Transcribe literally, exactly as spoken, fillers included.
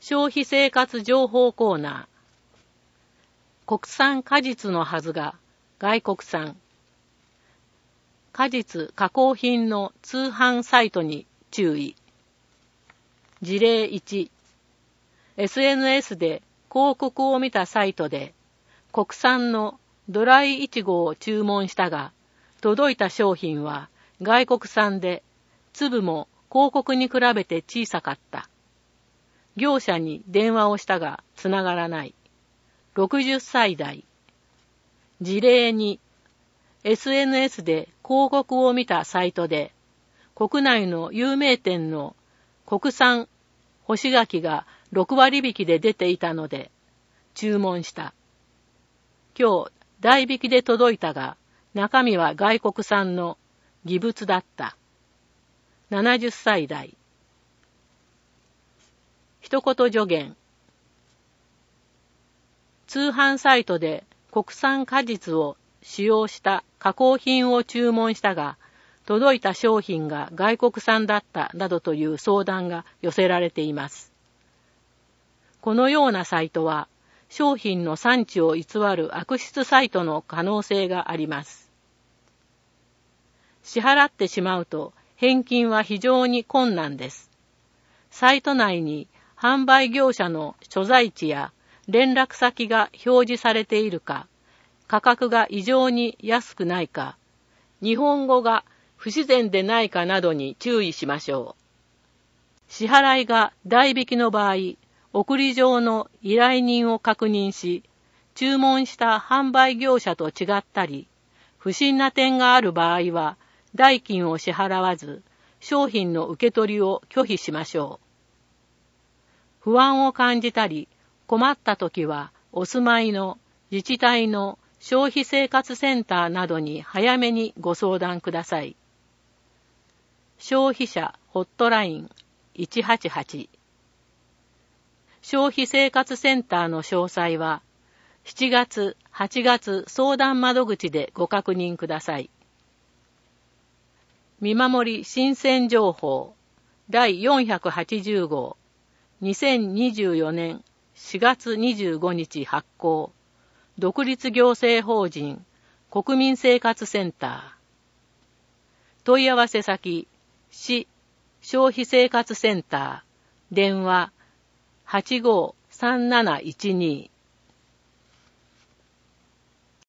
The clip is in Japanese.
消費生活情報コーナー。国産果実のはずが外国産。果実加工品の通販サイトに注意。事例いち。エスエヌエス で広告を見たサイトで国産のドライイチゴを注文したが、届いた商品は外国産で粒も広告に比べて小さかった。業者に電話をしたがつながらない。ろくじゅっさい代。事例に、エスエヌエス で広告を見たサイトで、国内の有名店の国産干し柿がろくわり引きで出ていたので、注文した。今日、代引きで届いたが、中身は外国産の偽物だった。ななじゅっさい代。一言助言。通販サイトで国産果実を使用した加工品を注文したが、届いた商品が外国産だったなどという相談が寄せられています。このようなサイトは、商品の産地を偽る悪質サイトの可能性があります。支払ってしまうと返金は非常に困難です。サイト内に販売業者の所在地や連絡先が表示されているか、価格が異常に安くないか、日本語が不自然でないかなどに注意しましょう。支払いが代引きの場合、送り状の依頼人を確認し、注文した販売業者と違ったり、不審な点がある場合は、代金を支払わず、商品の受け取りを拒否しましょう。不安を感じたり、困ったときは、お住まいの自治体の消費生活センターなどに早めにご相談ください。消費者ホットラインいちはちはち。消費生活センターの詳細は、しちがつ、はちがつ相談窓口でご確認ください。見守り新鮮情報だいよんひゃくはちじゅう号にせんにじゅうよねんしがつにじゅうごにち発行独立行政法人国民生活センター問い合わせ先市消費生活センター電話 はちごーさんなないちに